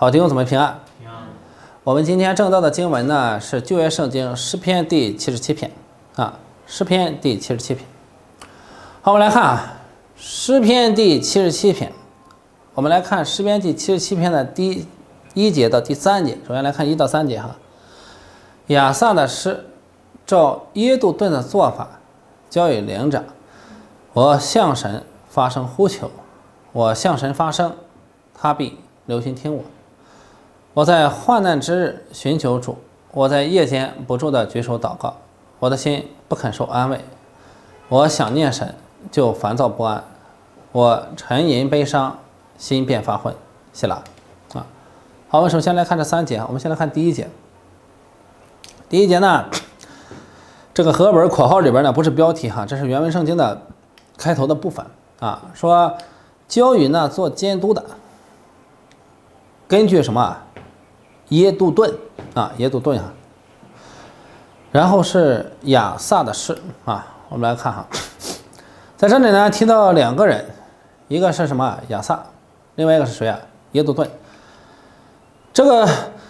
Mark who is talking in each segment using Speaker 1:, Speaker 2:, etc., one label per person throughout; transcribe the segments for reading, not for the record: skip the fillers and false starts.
Speaker 1: 好，弟兄姊妹平安。
Speaker 2: 平安。
Speaker 1: 我们今天正道的经文呢是旧约圣经诗篇第77篇啊，诗篇第77篇。好，我们来看啊，诗篇第77篇。我们来看诗篇第77篇的第1节到第3节。首先来看1到3节哈。亚萨的诗，照耶杜顿的做法，交与灵长。我向神发声呼求，我向神发声，他必留心听我。我在患难之日寻求主，我在夜间不住地举手祷告，我的心不肯受安慰。我想念神，就烦躁不安，我沉吟悲伤，心便发昏。希腊啊，好，我们首先来看这3节，我们先来看第1节。第1节呢，这个和合本括号里边呢不是标题哈，这是原文圣经的开头的部分啊，说交与呢做监督的，根据什么？耶杜顿啊，耶杜顿啊，然后是亚萨的诗啊，我们来看哈，在这里呢提到2个人，一个是什么亚萨，另外一个是谁啊？耶杜顿。这个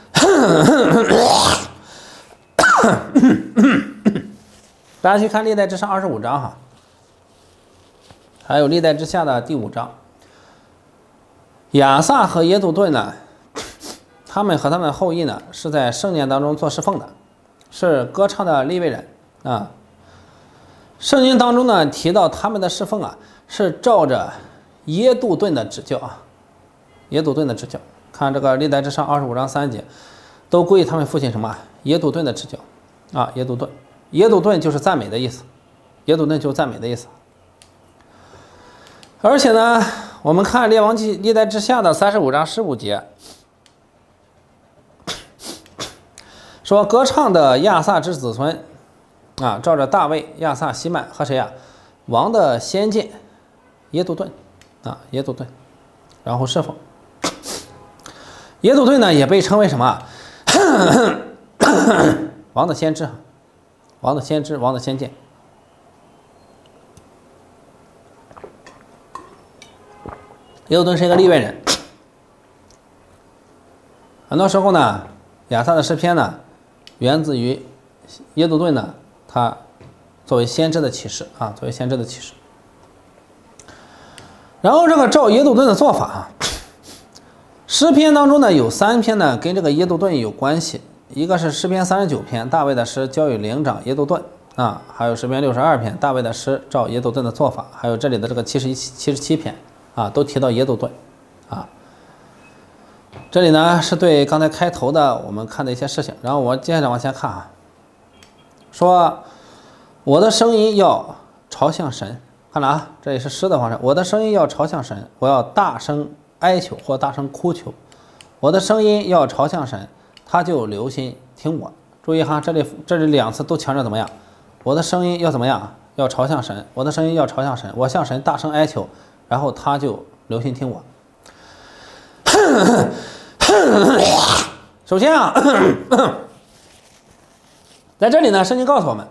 Speaker 1: 大家去看历代志上25章哈，还有历代志下的第5章，亚萨和耶杜顿呢，他们和他们的后裔呢，是在圣殿当中做侍奉的，是歌唱的利未人啊。圣经当中呢提到他们的侍奉啊，是照着耶杜顿的指教啊，耶杜顿的指教。看这个历代志上25章3节，都归他们父亲什么？耶杜顿的指教啊，耶杜顿。耶杜顿就是赞美的意思，耶杜顿就是赞美的意思。而且呢，我们看列王记历代志下的35章15节。说歌唱的亚萨之子孙啊，照着大卫、亚萨、希曼和谁啊？王的先见耶杜顿啊，耶杜顿，然后侍奉。耶杜顿呢也被称为什么？王的先知，王的先知，王的先见。耶杜顿是一个利未人，很多时候呢，亚萨的诗篇呢，源自于耶杜顿呢，他作为先知的启示啊，作为先知的启示。然后这个照耶杜顿的做法啊，诗篇当中呢有3篇呢跟这个耶杜顿有关系，一个是诗篇39篇，大卫的诗交与灵长耶杜顿啊，还有诗篇62篇，大卫的诗照耶杜顿的做法，还有这里的这个77篇啊，都提到耶杜顿啊。这里呢是对刚才开头的我们看的一些事情，然后我接下来往前看啊，说我的声音要朝向神，看了啊，这也是诗的方式，我的声音要朝向神，我要大声哀求或大声哭求，我的声音要朝向神，他就留心听我。注意哈，这里2次都强调怎么样？我的声音要怎么样？要朝向神，我的声音要朝向神，我向神大声哀求，然后他就留心听我。首先啊，在这里呢，圣经告诉我们，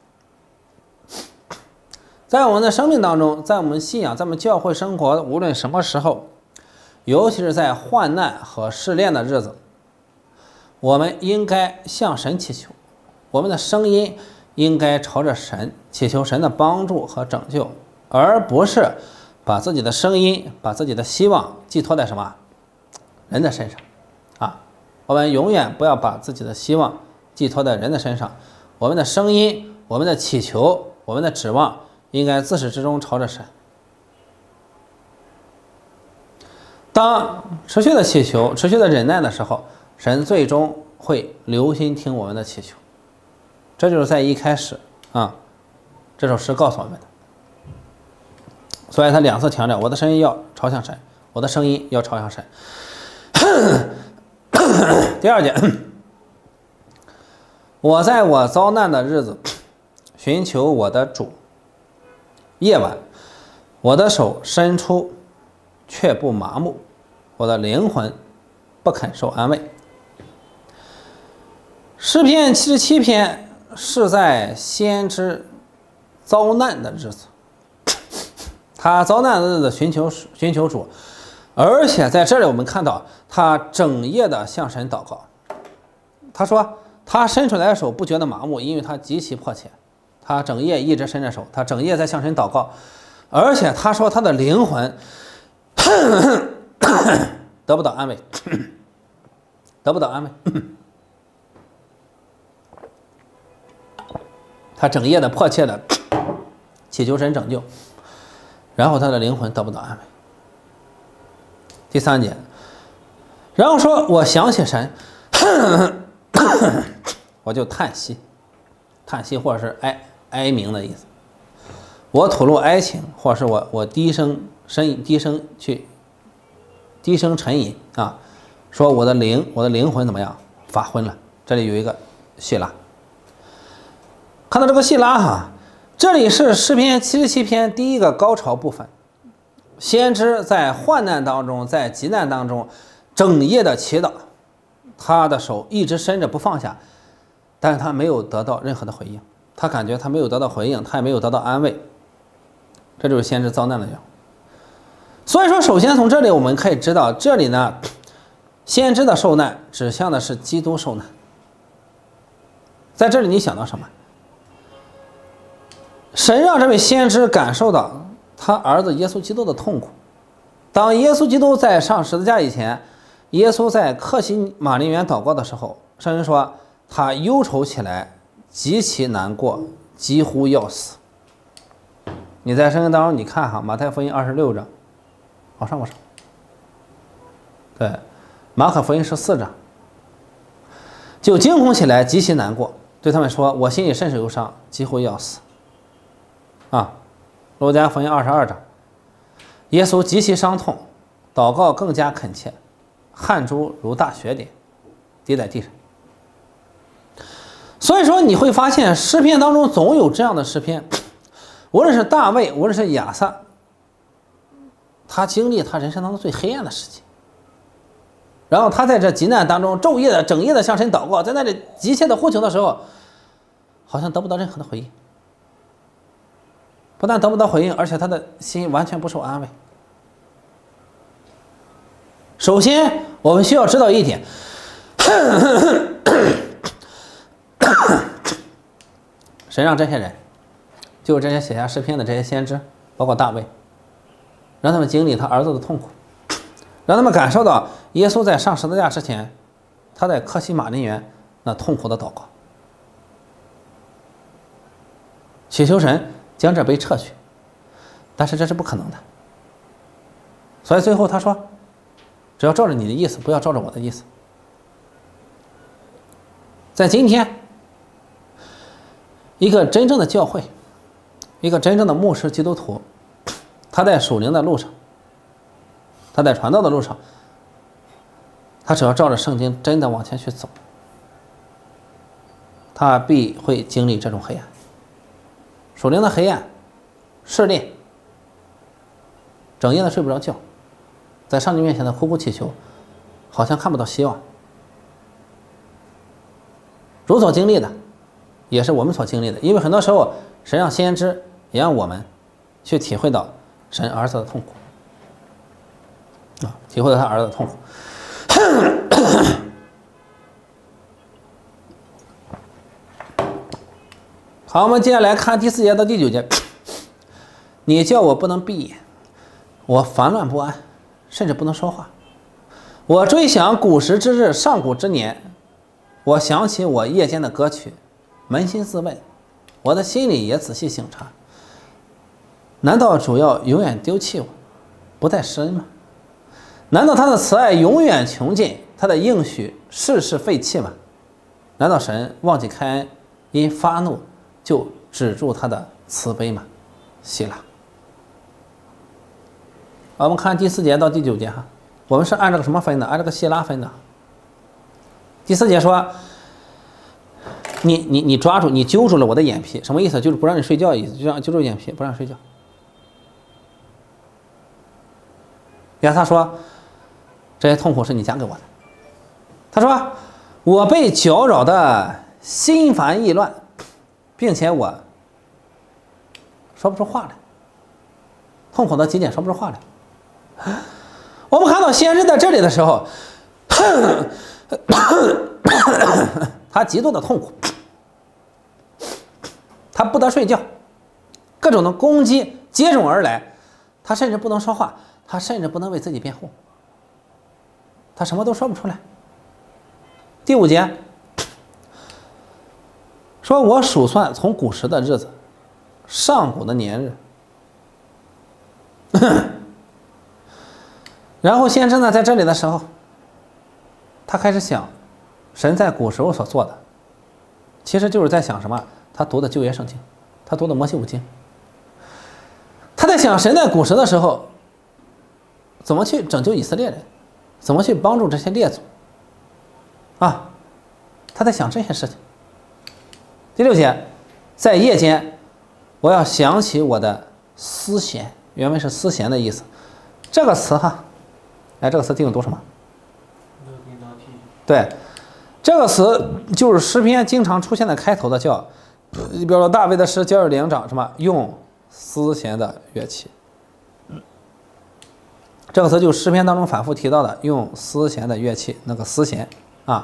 Speaker 1: 在我们的生命当中，在我们信仰，在我们教会生活，无论什么时候，尤其是在患难和试炼的日子，我们应该向神祈求，我们的声音应该朝着神，祈求神的帮助和拯救，而不是把自己的声音、把自己的希望寄托在什么人的身上啊。我们永远不要把自己的希望寄托在人的身上，我们的声音、我们的祈求、我们的指望应该自始至终朝着神。当持续的祈求、持续的忍耐的时候，神最终会留心听我们的祈求。这就是在一开始啊，这首诗告诉我们的。所以他2次强调，我的声音要朝向神，我的声音要朝向神。第2节，我在我遭难的日子寻求我的主，夜晚我的手伸出却不麻木，我的灵魂不肯受安慰。诗篇77篇是在先知遭难的日子，他遭难的日子寻求主， 而且在这里我们看到他整夜的向神祷告。他说他伸出来的手不觉得麻木，因为他极其迫切。他整夜一直伸着手，他整夜在向神祷告。而且他说他的灵魂得不到安慰，得不到安慰。他整夜的迫切的祈求神拯救，然后他的灵魂得不到安慰。第3节，然后说我想起神，我就叹息，叹息或者是哀鸣的意思。我吐露哀情，或者是我低声沉吟啊，说我的灵魂怎么样发昏了。这里有一个细拉，看到这个细拉哈，这里是诗篇77篇第一个高潮部分。先知在患难当中，在急难当中，整夜的祈祷，他的手一直伸着不放下，但是他没有得到任何的回应，他感觉他没有得到回应，他也没有得到安慰，这就是先知遭难的样。所以说，首先从这里我们可以知道，这里呢，先知的受难指向的是基督受难。在这里你想到什么？神让这位先知感受到他儿子耶稣基督的痛苦。当耶稣基督在上十字架以前，耶稣在客西马尼园祷告的时候，圣经说他忧愁起来，极其难过，几乎要死。你在圣经当中你看哈，马太福音26章，往上，对，马可福音14章，就惊恐起来，极其难过，对他们说，我心里甚是忧伤，几乎要死。啊，路加福音22章，耶稣极其伤痛，祷告更加恳切，汗珠如大雪点滴在地上。所以说你会发现诗篇当中总有这样的诗篇，无论是大卫，无论是亚萨，他经历他人生当中最黑暗的时期，然后他在这急难当中昼夜的整夜的向神祷告，在那里急切的呼求的时候，好像得不到任何的回应。不但得不到回应，而且他的心完全不受安慰。首先我们需要知道一点，神让这些人，就是这些写下诗篇的这些先知，包括大卫，让他们经历他儿子的痛苦，让他们感受到耶稣在上十字架之前，他在客西马尼园那痛苦的祷告，祈求神将这杯撤去，但是这是不可能的。所以最后他说，只要照着你的意思，不要照着我的意思。在今天，一个真正的教会，一个真正的牧师基督徒，他在属灵的路上，他在传道的路上，他只要照着圣经真的往前去走，他必会经历这种黑暗，属灵的黑暗，试炼，整夜的睡不着觉，在上帝面前的苦苦祈求，好像看不到希望。主所经历的也是我们所经历的，因为很多时候神让先知也让我们去体会到神儿子的痛苦啊，体会到他儿子的痛苦。好，我们接下来看第4节到第9节。你叫我不能闭眼，我烦乱不安，甚至不能说话。我追想古时之日，上古之年，我想起我夜间的歌曲，扪心自问，我的心里也仔细省察。难道主要永远丢弃我，不再施恩吗？难道他的慈爱永远穷尽，他的应许世世废弃吗？难道神忘记开恩，因发怒就止住他的慈悲吗？希腊。我们看第4节到第9节哈，我们是按这个什么分的？按这个希拉分的。第4节说，你抓住，你揪住了我的眼皮，什么意思？就是不让你睡觉的意思，就让揪住眼皮，不让睡觉。亚萨说，这些痛苦是你加给我的。他说，我被搅扰的心烦意乱，并且我说不出话来，痛苦到极点说不出话来。 我们看到先知在这里的时候，他极度的痛苦，他不得睡觉，各种的攻击接踵而来，他甚至不能说话，他甚至不能为自己辩护，他什么都说不出来。第5节说：“我数算从古时的日子，上古的年日。”然后先知呢，在这里的时候，他开始想，神在古时候所做的，其实就是在想什么？他读的旧约圣经，他读的摩西五经，他在想神在古时的时候，怎么去拯救以色列人，怎么去帮助这些列祖，啊，他在想这些事情。第6节，在夜间，我要想起我的思弦，原文是思弦的意思，这个词哈。哎，这个词弟兄读什么？对，这个词就是诗篇经常出现在开头的，叫，比如说大卫的诗教领长什么用丝弦的乐器。这个词就是诗篇当中反复提到的用丝弦的乐器，那个丝弦啊。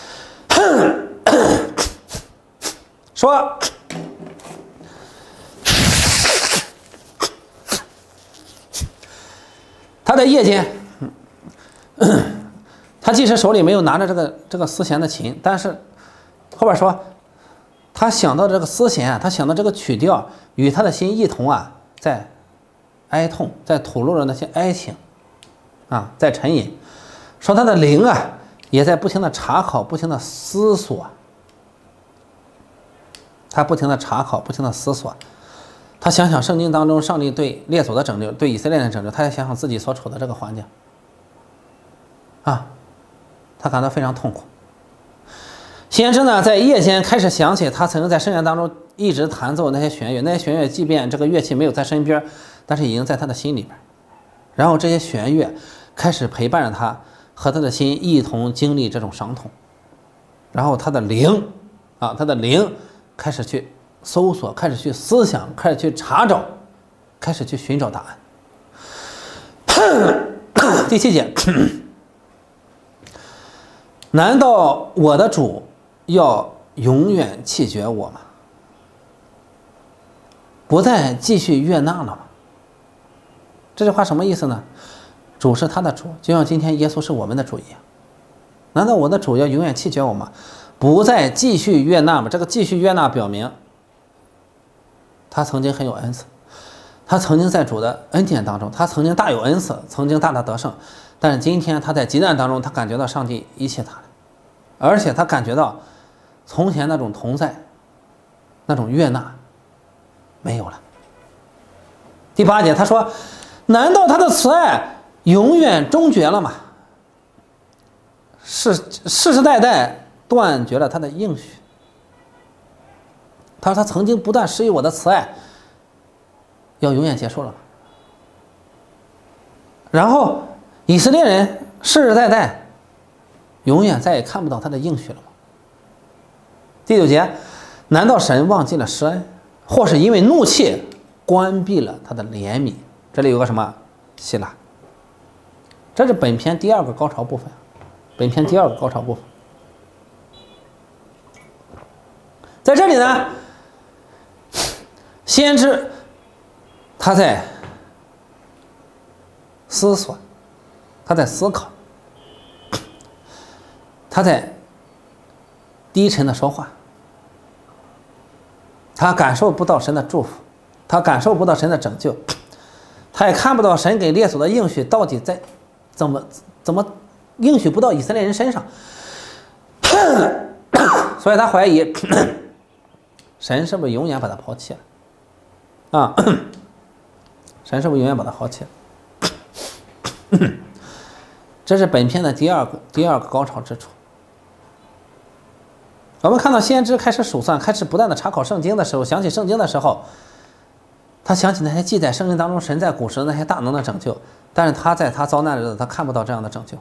Speaker 1: 说。他在夜间。他即使手里没有拿着这个丝弦的琴，但是后边说，他想到这个丝弦，他想到这个曲调，与他的心一同啊，在哀痛，在吐露着那些哀情，啊，在沉吟。说他的灵啊，也在不停的查考，不停的思索。他不停的查考，不停的思索。他想想圣经当中上帝对列祖的拯救，对以色列人的拯救，他也想想自己所处的这个环境。啊，他感到非常痛苦。先知呢，在夜间开始想起他曾经在圣殿当中一直弹奏那些弦乐，那些弦乐即便这个乐器没有在身边，但是已经在他的心里边。然后这些弦乐开始陪伴着他，和他的心一同经历这种伤痛。然后他的灵开始去搜索，开始去思想，开始去查找，开始去寻找答案。第7节。难道我的主要永远弃绝我吗？不再继续悦纳了吗？这句话什么意思呢？主是他的主，就像今天耶稣是我们的主一样。难道我的主要永远弃绝我吗？不再继续悦纳吗？这个继续悦纳表明，他曾经很有恩赐，他曾经在主的恩典当中，他曾经大有恩赐，曾经大大得胜。但是今天他在极难当中，他感觉到上帝遗弃他了，而且他感觉到从前那种同在、那种悦纳没有了。第8节他说：“难道他的慈爱永远终绝了吗？世世代代断绝了他的应许。”他说：“他曾经不断施予我的慈爱，要永远结束了吗？”然后。以色列人世世代代永远再也看不到他的应许了吗？第9节，难道神忘记了施恩，或是因为怒气关闭了他的怜悯？这里有个什么希腊？这是本篇第2个高潮部分。本篇第2个高潮部分，在这里呢，先知他在思索。他在思考，他在低沉的说话，他感受不到神的祝福，他感受不到神的拯救，他也看不到神给列祖的应许到底在怎么应许不到以色列人身上，所以他怀疑神是不是永远把他抛弃了啊？神是不是永远把他抛弃了？这是本篇的第二个高潮之处。我们看到先知开始数算，开始不断的查考圣经的时候，想起圣经的时候，他想起那些记载圣经当中神在古时的那些大能的拯救，但是他在他遭难的日子，他看不到这样的拯救。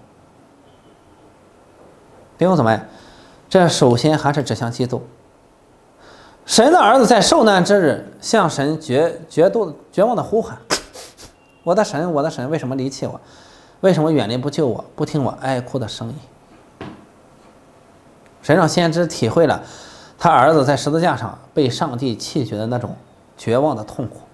Speaker 1: 弟兄姊妹，这首先还是指向基督。神的儿子在受难之日向神绝望的呼喊：“我的神，我的神，为什么离弃我？” 为什么远离不救我，不听我哀哭的声音？神让先知体会了他儿子在十字架上被上帝弃绝的那种绝望的痛苦。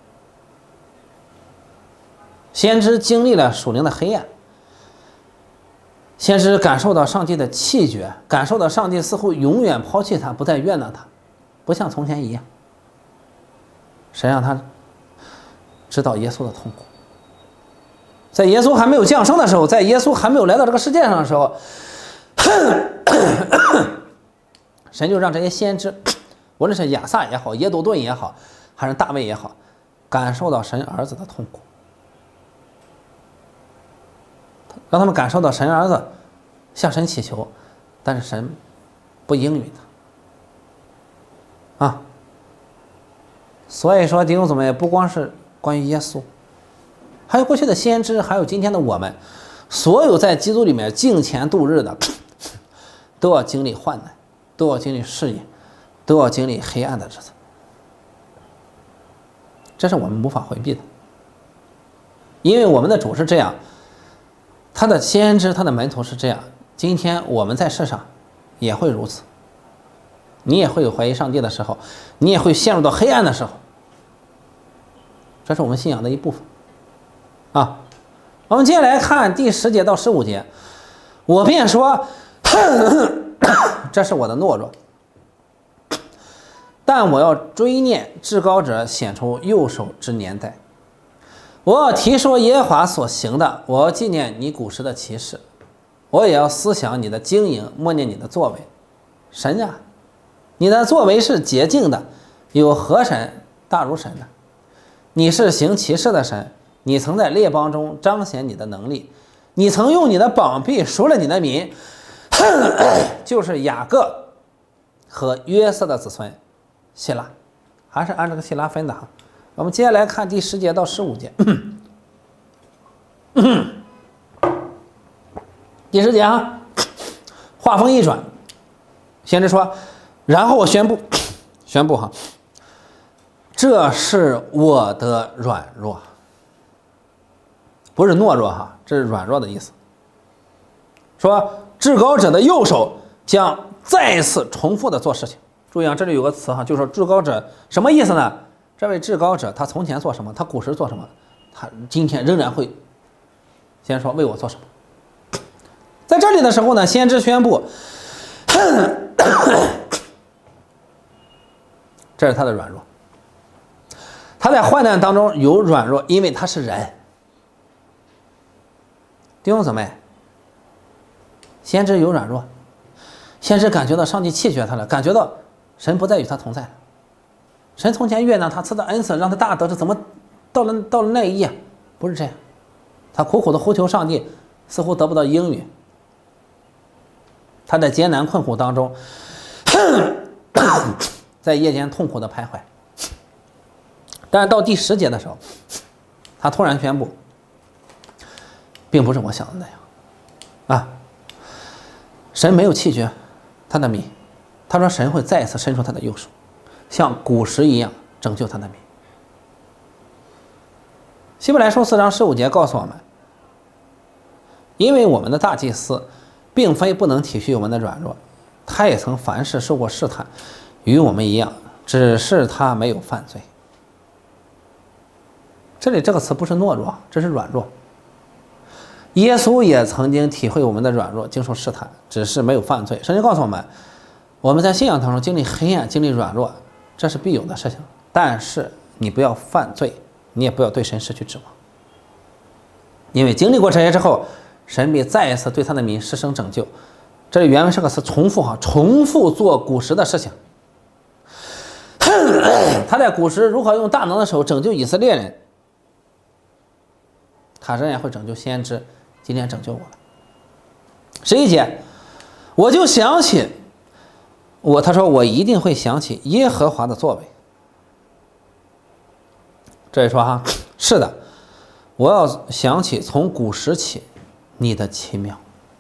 Speaker 1: 先知经历了属灵的黑暗，先知感受到上帝的弃绝，感受到上帝似乎永远抛弃他，不再悦纳他，不像从前一样。神让他知道耶稣的痛苦。在耶稣还没有降生的时候，在耶稣还没有来到这个世界上的时候，神就让这些先知，无论是亚撒也好，耶杜顿也好，还是大卫也好，感受到神儿子的痛苦，让他们感受到神儿子向神祈求，但是神不应允他啊。所以说弟兄姊妹，不光是关于耶稣，还有过去的先知，还有今天的我们，所有在基督里面敬虔度日的，都要经历患难，都要经历试验，都要经历黑暗的日子，这是我们无法回避的。因为我们的主是这样，他的先知，他的门徒是这样，今天我们在世上也会如此。你也会有怀疑上帝的时候，你也会陷入到黑暗的时候，这是我们信仰的一部分啊。我们接下来看第10节到15节，我便说这是我的懦弱，但我要追念至高者显出右手之年代，我要提说耶和华所行的，我要纪念你古时的奇事，我也要思想你的经营，默念你的作为。神啊，你的作为是洁净的，有何神大如神呢？你是行奇事的神，你曾在列邦中彰显你的能力，你曾用你的膀臂赎了你的民，就是雅各和约瑟的子孙希拉，还是按这个希拉分的哈。我们接下来看第10节到15节。第10节啊，话锋一转，先知说，然后我宣布哈，这是我的软弱，不是懦弱哈，这是软弱的意思。说至高者的右手将再次重复的做事情。注意啊，这里有个词哈，就是说至高者什么意思呢？这位至高者他从前做什么，他古时做什么，他今天仍然会先说为我做什么。在这里的时候呢，先知宣布这是他的软弱，他在患难当中有软弱，因为他是人。弟兄姊妹，先知有软弱，先知感觉到上帝弃绝他了，感觉到神不再与他同在了。神从前悦纳他，赐的恩赐让他大得，这怎么到了那一夜不是这样？他苦苦的呼求上帝，似乎得不到应允。他在艰难困苦当中在夜间痛苦的徘徊，但是到第10节的时候，他突然宣布，并不是我想的那样啊，神没有弃绝他的民，他说神会再一次伸出他的右手，像古时一样拯救他的民。希伯来书4章15节告诉我们，因为我们的大祭司并非不能体恤我们的软弱，他也曾凡事受过试探，与我们一样，只是他没有犯罪。这里这个词不是懦弱，这是软弱。耶稣也曾经体会我们的软弱，经受试探，只是没有犯罪。圣经告诉我们，我们在信仰当中经历黑暗，经历软弱，这是必有的事情，但是你不要犯罪，你也不要对神失去指望，因为经历过这些之后，神必再一次对他的民施生拯救。这里原文是个词重复哈，重复做古时的事情。他在古时如何用大能的手拯救以色列人，他仍然会拯救先知，今天拯救我了。11节，我就想起他说我一定会想起耶和华的作为。这里说哈，是的，我要想起从古时起你的奇妙。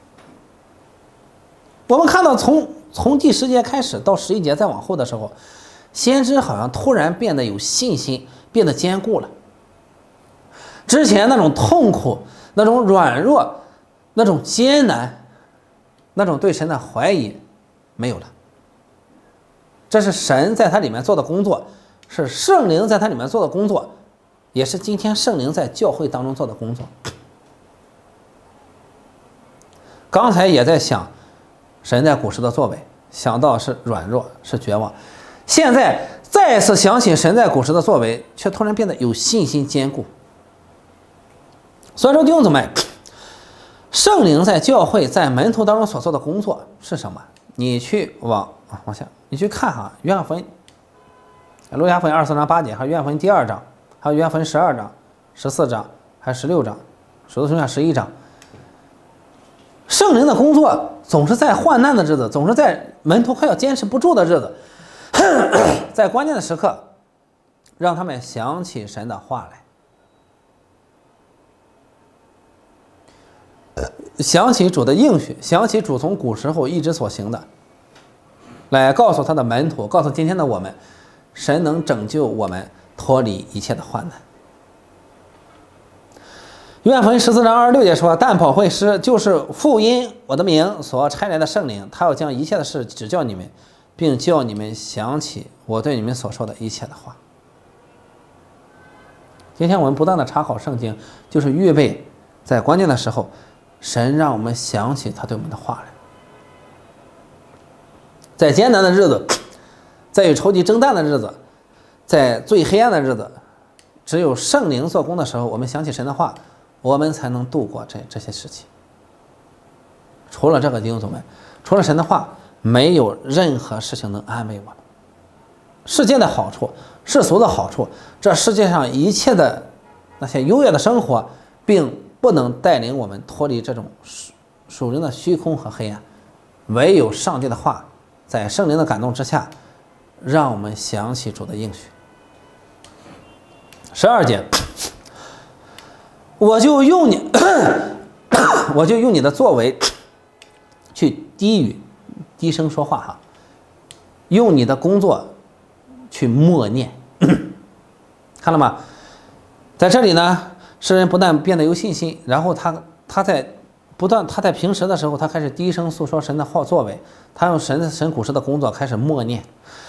Speaker 1: 我们看到从第10节开始到11节再往后的时候，先知好像突然变得有信心，变得坚固了。之前那种痛苦， 那种软弱、那种艰难、那种对神的怀疑没有了。这是神在它里面做的工作，是圣灵在它里面做的工作，也是今天圣灵在教会当中做的工作。刚才也在想神在古时的作为，想到是软弱，是绝望，现在再次想起神在古时的作为，却突然变得有信心坚固。所以说弟兄姊妹，圣灵在教会在门徒当中所做的工作是什么？你去往下你去看哈，约翰福音、路加福音24章8节，还有约翰福音第2章，还有约翰福音12章、14章，还有16章，使徒行传11章。圣灵的工作总是在患难的日子，总是在门徒快要坚持不住的日子，在关键的时刻让他们想起神的话来，想起主的应许，想起主从古时候一直所行的，来告诉他的门徒，告诉今天的我们，神能拯救我们脱离一切的患难。约翰福音14章26节说，但保惠师就是父因我的名所差来的圣灵，他要将一切的事指教你们，并叫你们想起我对你们所说的一切的话。今天我们不断的查考圣经，就是预备在关键的时候，神让我们想起他对我们的话来。在艰难的日子，在与仇敌征战的日子，在最黑暗的日子，只有圣灵做工的时候，我们想起神的话，我们才能度过这些时期。除了这个弟兄姊妹，除了神的话，没有任何事情能安慰我们。世界的好处，世俗的好处，这世界上一切的那些优越的生活，并不能带领我们脱离这种属灵的虚空和黑暗。唯有上帝的话，在圣灵的感动之下，让我们想起主的应许。12节，我就用你的作为去低声说话哈，用你的工作去默念，看了吗？在这里呢，诗人不但变得有信心，然后他在平时的时候，他开始低声诉说神的好作为，他用神古时的工作开始默念，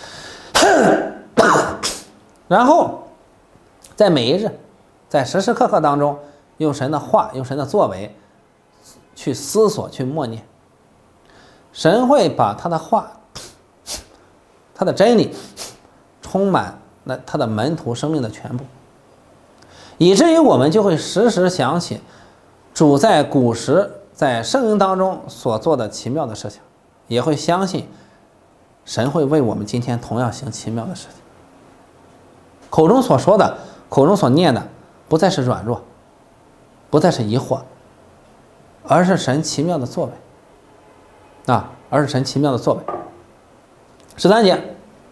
Speaker 1: 然后在每一日，在时时刻刻当中，用神的话，用神的作为去思索，去默念。神会把他的话，他的真理充满了他的门徒生命的全部，以至于我们就会时时想起主在古时在圣经当中所做的奇妙的事情，也会相信神会为我们今天同样行奇妙的事情。口中所说的，口中所念的，不再是软弱，不再是疑惑，而是神奇妙的作为而是神奇妙的作为。13节，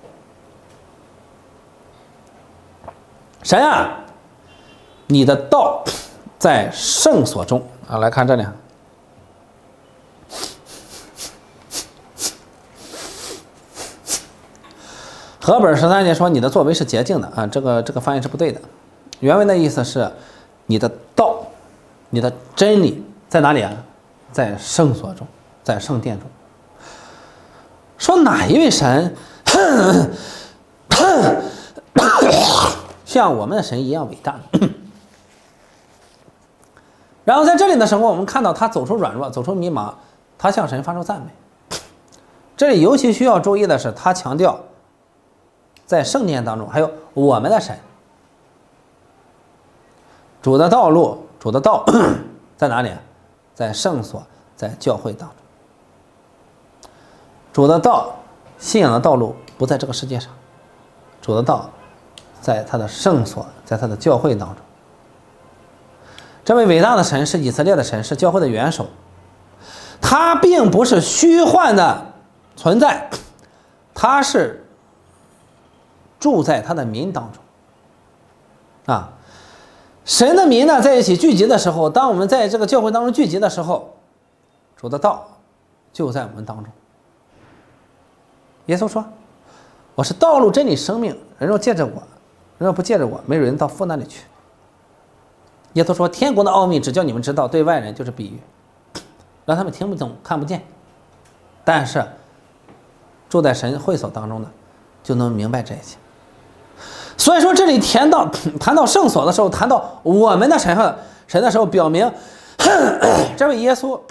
Speaker 1: 神啊，你的道在圣所中来看这里，和本13节说你的作为是洁净的这个翻译是不对的，原文的意思是你的道，你的真理在哪里啊？在圣所中，在圣殿中。说哪一位神像我们的神一样伟大呢？然后在这里的时候，我们看到他走出软弱，走出迷茫，他向神发出赞美。这里尤其需要注意的是，他强调在圣殿当中还有我们的神，主的道路，主的道在哪里？在圣所，在教会当中。主的道，信仰的道路不在这个世界上，主的道在他的圣所，在他的教会当中。这位伟大的神是以色列的神，是教会的元首，他并不是虚幻的存在，他是住在他的民当中神的民呢在一起聚集的时候，当我们在这个教会当中聚集的时候，主的道就在我们当中。耶稣说，我是道路真理生命，人若借着我，人若不借着我，没有人到父那里去。 耶稣说：“天国的奥秘只叫你们知道，对外人就是比喻，让他们听不懂、看不见。但是住在神会所当中的，就能明白这一切。所以说，这里谈到圣所的时候，谈到我们的神的时候，表明这位耶稣，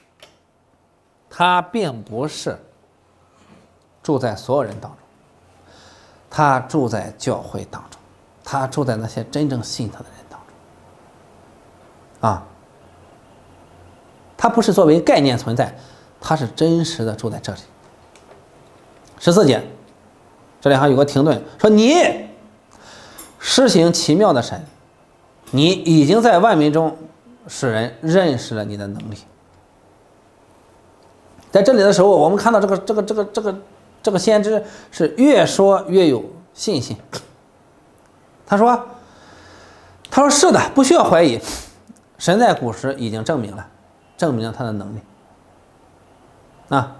Speaker 1: 他并不是住在所有人当中，他住在教会当中，他住在那些真正信他的人当中。啊，他不是作为概念存在，他是真实的住在这里。14节，这里还有个停顿，说你施行奇妙的神，你已经在万民中使人认识了你的能力。在这里的时候，我们看到这个先知是越说越有信心。他说是的，不需要怀疑，神在古时已经证明了他的能力。啊，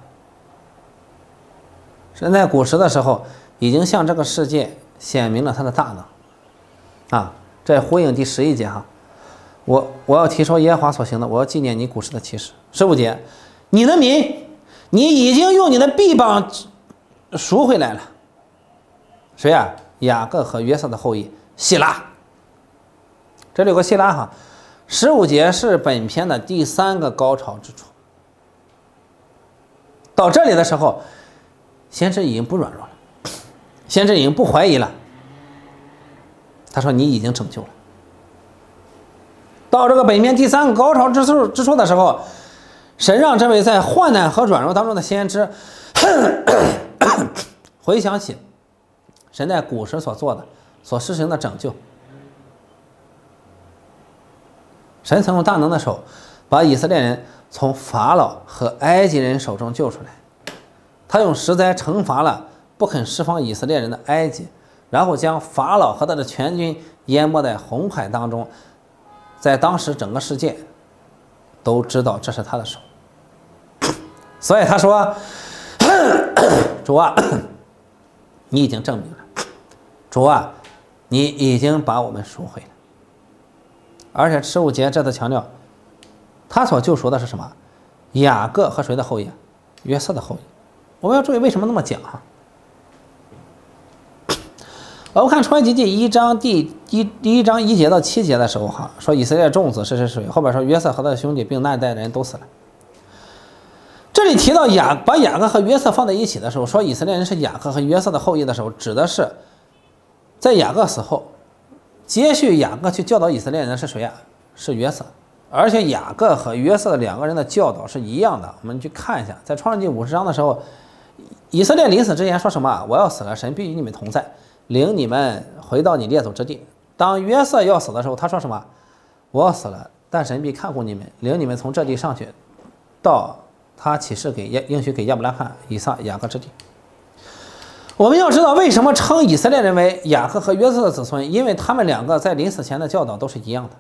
Speaker 1: 神在古时的时候已经向这个世界显明了他的大能。啊，这呼应第11节哈，我要提说耶和华所行的，我要纪念你古时的启示。15节，你的民，你已经用你的臂膀赎回来了。谁啊？雅各和约瑟的后裔希拉。这里有个希拉哈。15节是本篇的第3个高潮之处。到这里的时候，先知已经不软弱了，先知已经不怀疑了。他说：“你已经拯救了。”到这个本篇第3个高潮之处的时候，神让这位在患难和软弱当中的先知回想起神在古时所做的、所施行的拯救。神曾用大能的手把以色列人从法老和埃及人手中救出来，他用十灾惩罚了不肯释放以色列人的埃及，然后将法老和他的全军淹没在红海当中。在当时整个世界都知道这是他的手，所以他说：“主啊，你已经证明了，主啊，你已经把我们赎回了。”而且15节这次强调，他所救赎的是什么？雅各和谁的后裔？约瑟的后裔。我们要注意为什么那么讲哈。我们看出埃及记1章第一章1节到7节的时候哈，说以色列众子是谁？后边说约瑟和他的兄弟并那一代人都死了。这里提到把雅各和约瑟放在一起的时候，说以色列人是雅各和约瑟的后裔的时候，指的是在雅各死后，接续雅各去教导以色列人的是谁呀？是约瑟。而且雅各和约瑟两个人的教导是一样的。我们去看一下，在创世纪50章的时候，以色列临死之前说什么？我要死了，神必与你们同在，领你们回到你列祖之地。当约瑟要死的时候，他说什么？我要死了，但神必看顾你们，领你们从这地上去，到他启示应许给亚伯拉罕、以撒、雅各之地。我们要知道为什么称以色列人为雅各和约瑟的子孙，因为他们两个在临死前的教导都是一样的。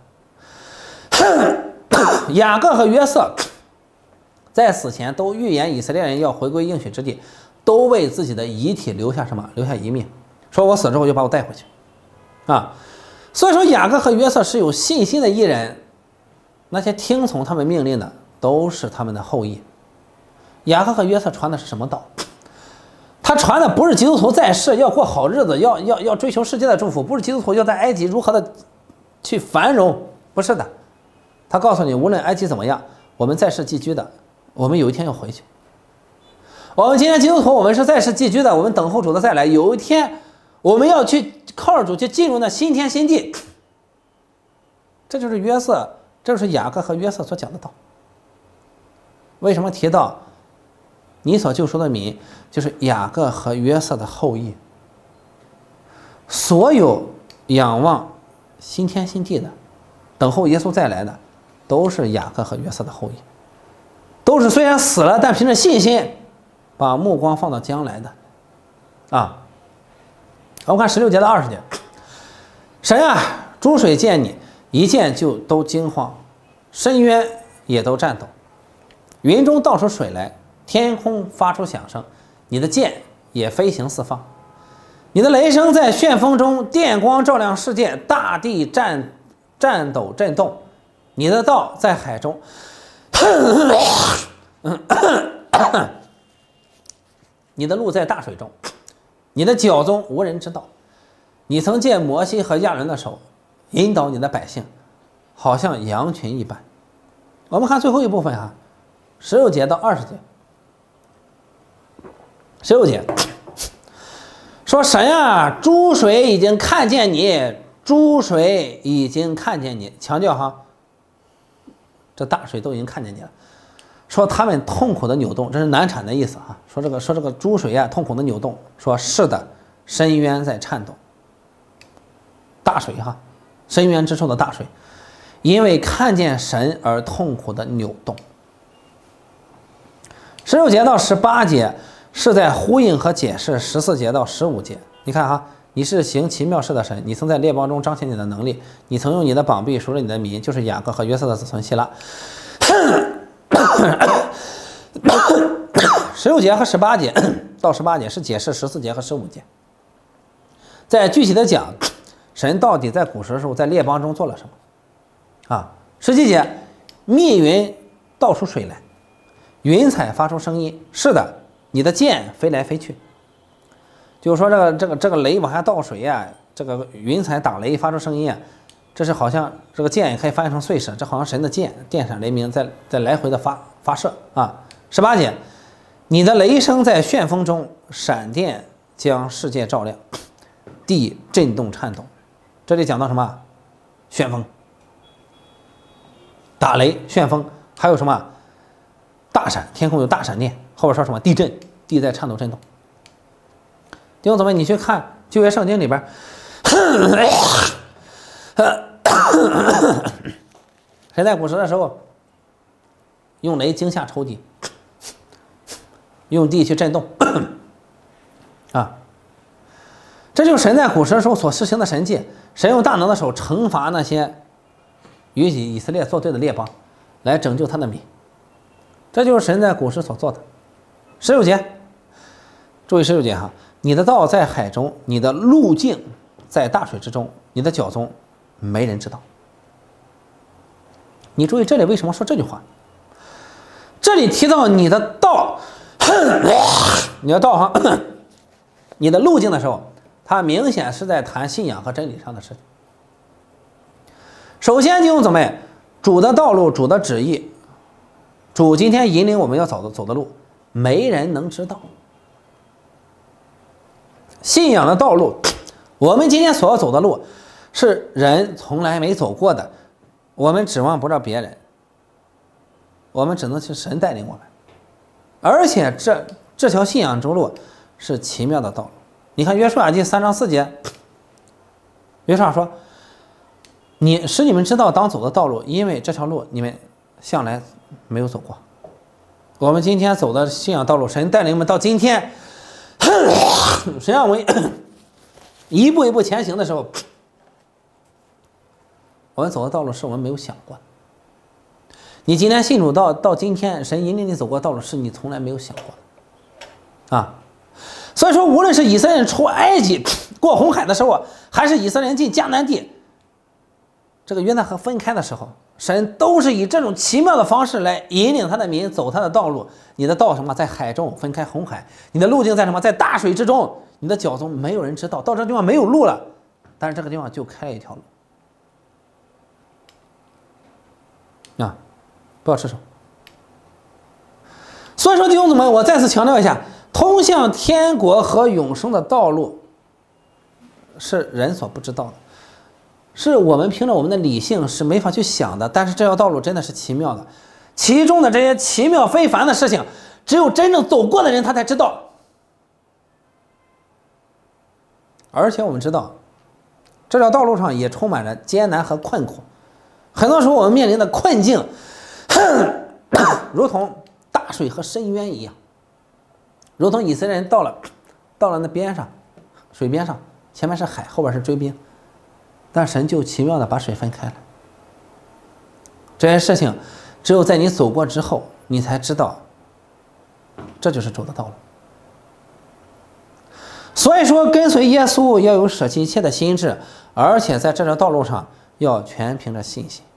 Speaker 1: 雅各和约瑟在死前都预言以色列人要回归应许之地，都为自己的遗体留下什么？留下遗命，说我死之后就把我带回去啊。所以说雅各和约瑟是有信心的一人，那些听从他们命令的都是他们的后裔。雅各和约瑟传的是什么道？他传的不是基督徒在世要过好日子，要追求世界的祝福，不是基督徒要在埃及如何的去繁荣，不是的。他告诉你，无论埃及怎么样，我们在世寄居的，我们有一天要回去。我们今天基督徒，我们是在世寄居的，我们等候主的再来，有一天我们要去靠着主去进入那新天新地。这就是约瑟，这就是雅各和约瑟所讲的道。为什么提到你所救赎的民就是雅各和约瑟的后裔？所有仰望新天新地的，等候耶稣再来的，都是雅各和约瑟的后裔，都是虽然死了，但凭着信心把目光放到将来的啊。我们看16节到20节，神啊，诸水见你，一见就都惊慌，深渊也都颤抖，云中倒出水来，天空发出响声，你的剑也飞行四方，你的雷声在旋风中，电光照亮世界，大地颤抖震动，你的道在海中，你的路在大水中，你的脚中无人知道。你曾借摩西和亚伦的手引导你的百姓，好像羊群一般。我们看最后一部分啊，16节到20节。16节说神啊，诸水已经看见你，诸水已经看见你，强调哈，这大水都已经看见你了。说他们痛苦的扭动，这是难产的意思啊。说这个诸水啊痛苦的扭动，说是的，深渊在颤抖。大水哈，深渊之处的大水，因为看见神而痛苦的扭动。16节到18节是在呼应和解释14节到15节。你看哈，你是行奇妙事的神，你曾在列邦中彰显你的能力，你曾用你的膀臂赎了你的民，就是雅各和约瑟的子孙希拉。16节和18节到18节是解释14节和15节，在具体的讲神到底在古时的时候在列邦中做了什么啊？17节，密云倒出水来，云彩发出声音，是的，你的箭飞来飞去。就是说这个雷往下倒水啊，这个云彩打雷发出声音啊，这是好像这个箭也可以翻译成碎石，这好像神的箭电闪雷鸣在来回的发射啊。18节，你的雷声在旋风中，闪电将世界照亮，地震动颤抖。这里讲到什么？旋风、打雷、旋风，还有什么？大闪，天空有大闪电。后边说什么？地震，地在颤抖震动。弟兄姊妹，你去看旧约圣经里边，谁在古时的时候用雷惊吓仇敌，用地去震动啊？这就是神在古时的时候所施行的神迹。神用大能的手惩罚那些与以色列作对的列邦，来拯救他的民。这就是神在古时所做的。16节，注意16节哈，你的道在海中，你的路径在大水之中，你的脚踪没人知道。你注意这里为什么说这句话？这里提到你的道，你的道哈，你的路径的时候，它明显是在谈信仰和真理上的事情。首先，弟兄姊妹，主的道路，主的旨意，主今天引领我们要走的路，没人能知道。信仰的道路，我们今天所要走的路，是人从来没走过的，我们指望不着别人，我们只能是神带领我们。而且这条信仰之路是奇妙的道路。你看约书亚记3章4节，约书亚说，使你们知道当走的道路，因为这条路你们向来没有走过。我们今天走的信仰道路，神带领我们到今天，神让我们一步一步前行的时候，我们走的道路是我们没有想过的。你今天信主到今天，神引领你走过的道路是你从来没有想过的啊。所以说，无论是以色列人出埃及过红海的时候，还是以色列人进迦南地，这个约旦河分开的时候，神都是以这种奇妙的方式来引领他的民走他的道路。你的道什么？在海中分开红海。你的路径在什么？在大水之中。你的脚踪没有人知道，到这个地方没有路了，但是这个地方就开了一条路啊！不要吃手。所以说，弟兄姊妹，我再次强调一下，通向天国和永生的道路是人所不知道的，是我们凭着我们的理性是没法去想的。但是这条道路真的是奇妙的，其中的这些奇妙非凡的事情，只有真正走过的人他才知道。而且我们知道，这条道路上也充满着艰难和困苦。很多时候我们面临的困境，如同大水和深渊一样，如同以色列人到了那边上，水边上，前面是海，后边是追兵，但神就奇妙的把水分开了。这些事情只有在你走过之后，你才知道，这就是主的道路。所以说，跟随耶稣要有舍弃一切的心志，而且在这条道路上要全凭着信心。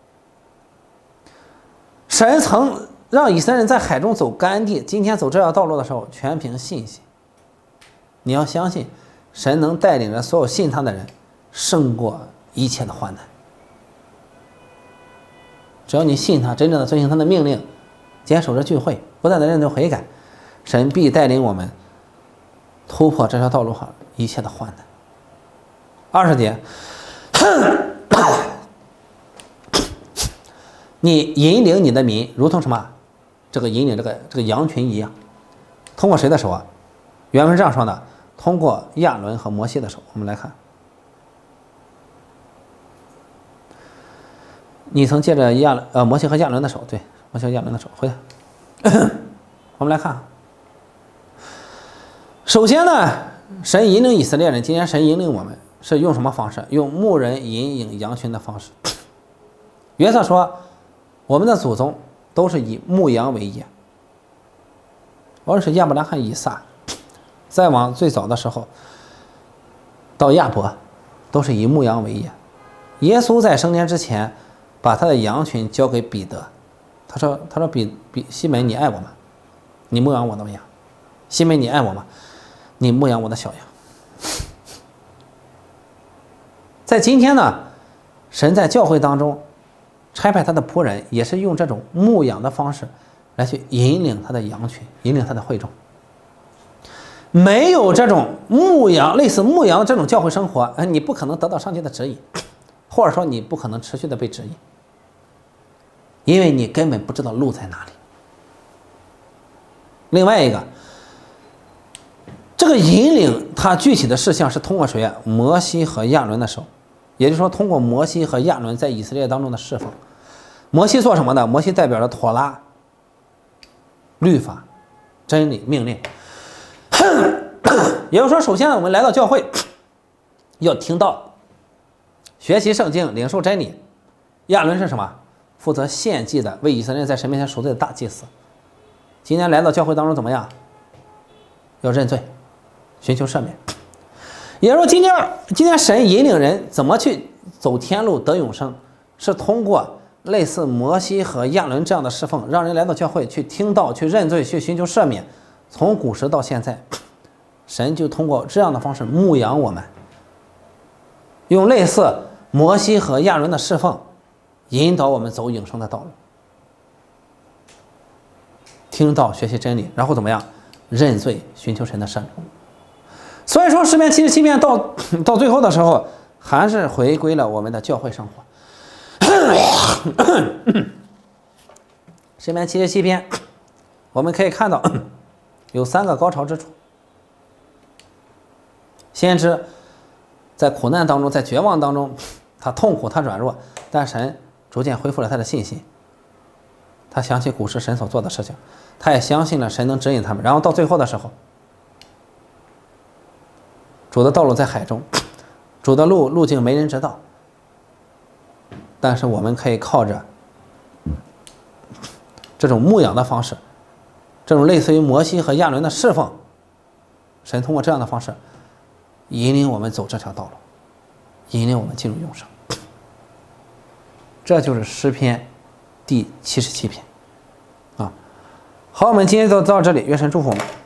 Speaker 1: 神曾让以色列人在海中走干地，今天走这条道路的时候，全凭信心。你要相信，神能带领着所有信他的人胜过一切的患难。只要你信他，真正的遵行他的命令，坚守着聚会，不断的认罪悔改，神必带领我们突破这条道路上一切的患难。20节，你引领你的民，如同什么？这个引领这个羊群一样，通过谁的手啊？原文是这样说的：通过亚伦和摩西的手。我们来看，你曾借着摩西和亚伦的手，对，摩西和亚伦的手。回来，我们来看，首先呢，神引领以色列人，今天神引领我们是用什么方式？用牧人引领羊群的方式。约瑟说，我们的祖宗都是以牧羊为业，无论是亚伯拉罕、以撒，再往最早的时候到亚伯，都是以牧羊为业。耶稣在升天之前，把他的羊群交给彼得，他说西门，你爱我吗？你牧养我的羊。西门，你爱我吗？你牧养我的小羊。在今天呢，神在教会当中差派他的仆人，也是用这种牧养的方式来去引领他的羊群，引领他的会众。没有这种牧羊，类似牧羊的这种教会生活，你不可能得到上帝的指引，或者说你不可能持续的被指引，因为你根本不知道路在哪里。另外一个，这个引领它具体的事项是通过谁啊？摩西和亚伦的手，也就是说通过摩西和亚伦在以色列当中的释放。摩西做什么呢？摩西代表着妥拉、律法、真理、命令。也就是说，首先我们来到教会，要听道、学习圣经、领受真理。亚伦是什么？负责献祭的，为以色列在神面前赎罪的大祭司。今天来到教会当中怎么样？要认罪，寻求赦免。也就是说，今天神引领人怎么去走天路得永生，是通过类似摩西和亚伦这样的侍奉，让人来到教会去听道、去认罪、去寻求赦免。从古时到现在，神就通过这样的方式牧养我们，用类似摩西和亚伦的侍奉，引导我们走永生的道路。听道、学习真理，然后怎么样？认罪，寻求神的赦免。所以说诗篇77篇到最后的时候，还是回归了我们的教会生活。诗篇77篇，我们可以看到有3个高潮之处。先知在苦难当中，在绝望当中，他痛苦，他软弱，但神逐渐恢复了他的信心。他想起古时神所做的事情，他也相信了神能指引他们。然后到最后的时候，主的道路在海中，主的路径没人知道，但是我们可以靠着这种牧养的方式，这种类似于摩西和亚伦的侍奉，神通过这样的方式引领我们走这条道路，引领我们进入永生。这就是诗篇第77篇啊。好，我们今天就到这里，愿神祝福我们。